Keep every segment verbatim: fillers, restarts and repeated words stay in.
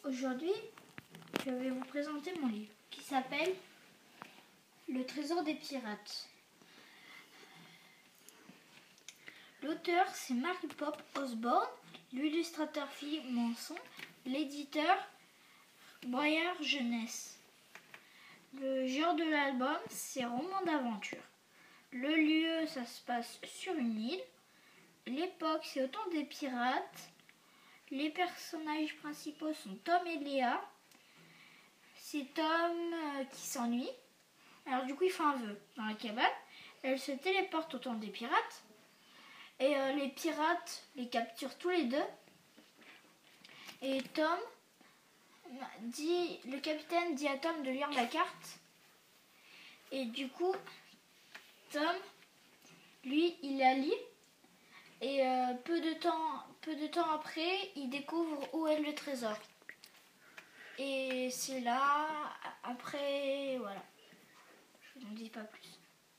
Aujourd'hui, je vais vous présenter mon livre qui s'appelle Le Trésor des Pirates. L'auteur, c'est Mary-Pope Osborne, l'illustrateur Philippe Manson, l'éditeur Boyard Jeunesse. Le genre de l'album, c'est roman d'aventure. Le lieu, ça se passe sur une île. L'époque, c'est au temps des pirates. Les personnages principaux sont Tom et Léa. C'est Tom euh, qui s'ennuie. Alors du coup, il fait un vœu dans la cabane. Elle se téléporte au temps des pirates. Et euh, les pirates les capturent tous les deux. Et Tom dit, le capitaine dit à Tom de lire la carte. Et du coup, Tom, lui, il la lit. Et euh, peu de temps, peu de temps après, il découvre où est le trésor. Et c'est là, après, voilà. Je ne vous dis pas plus.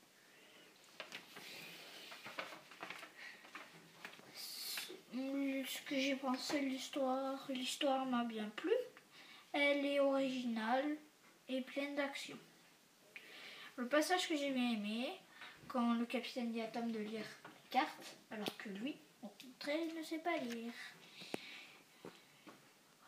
Ce que j'ai pensé de l'histoire, l'histoire m'a bien plu. Elle est originale et pleine d'action. Le passage que j'ai bien aimé, quand le capitaine dit à Tom de lire la carte, alors que lui, au contraire, il ne sait pas lire.